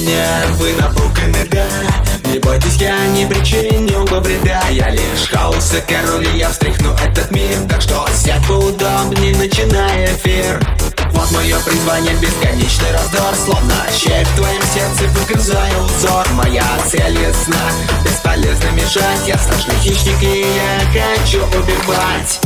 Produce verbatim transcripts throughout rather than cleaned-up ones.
Вы напуганы, да? Не бойтесь, я не причиню вам вреда. Я лишь хаоса король, и я встряхну этот мир. Так что сядь поудобнее, начинай эфир. Вот мое призвание, бесконечный раздор. Словно щепь в твоем сердце, выгрызаю узор. Моя цель ясна, бесполезно мешать. Я страшный хищник, и я хочу убивать.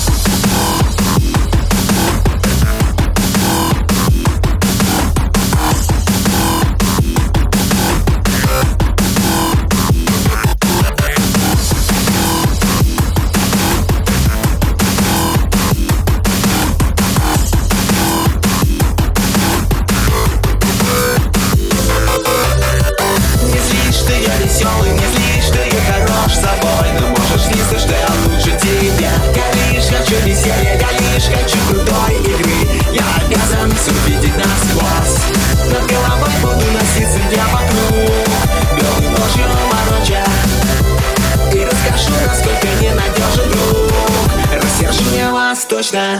Веселый, не злись, что я хорош собой. Но можешь злиться, что я лучше тебя. Я лишь хочу веселья, я лишь хочу крутой игры. Я обязан все видеть насквозь. Над головой буду носиться я вокруг, белым ночью мороча. И расскажу, насколько ненадежен друг. Рассержу я вас точно.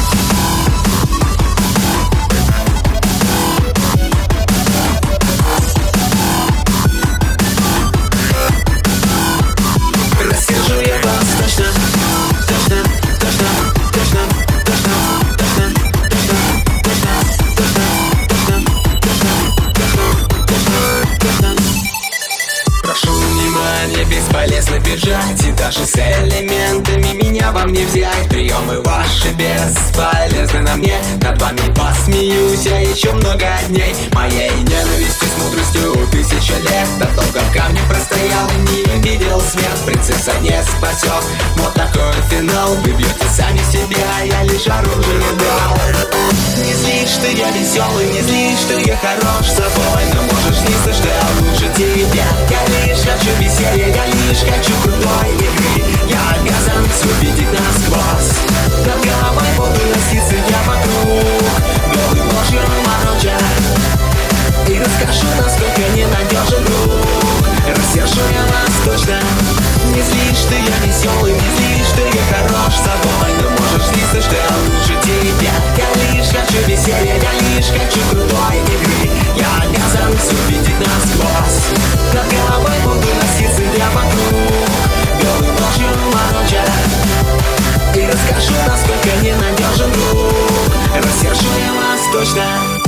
Бесполезно бежать, и даже с элементами меня вам не взять. Приемы ваши бесполезны на мне. Над вами посмеюсь я еще много дней. Моей ненавистью с мудростью тысяча лет. Так долго в камне простоял и не видел свет. Принцесса не спасет, вот такой финал. Вы бьете сами себя, я лишь оружие дал. Не злись, что я веселый, не злись, что я хорош собой. Но можешь злиться, что я лучше тебя. Я лишь хочу веселья, я лишь хочу крутой игры. Я обязан все видеть насквозь. Над головой буду носиться я вокруг, белым ночью мороча. И расскажу, насколько ненадежен друг. Рассержу я вас точно. Не злись, что я веселый, не злись, что я хорош собой. Но можешь злиться, что я лучше тебя. Я лишь хочу веселья, я лишь хочу крутой игры. Я обязан все видеть насквозь. Над головой буду носиться я вокруг, белым ночью мороча. И расскажу, насколько ненадежен друг. Рассержу я вас точно.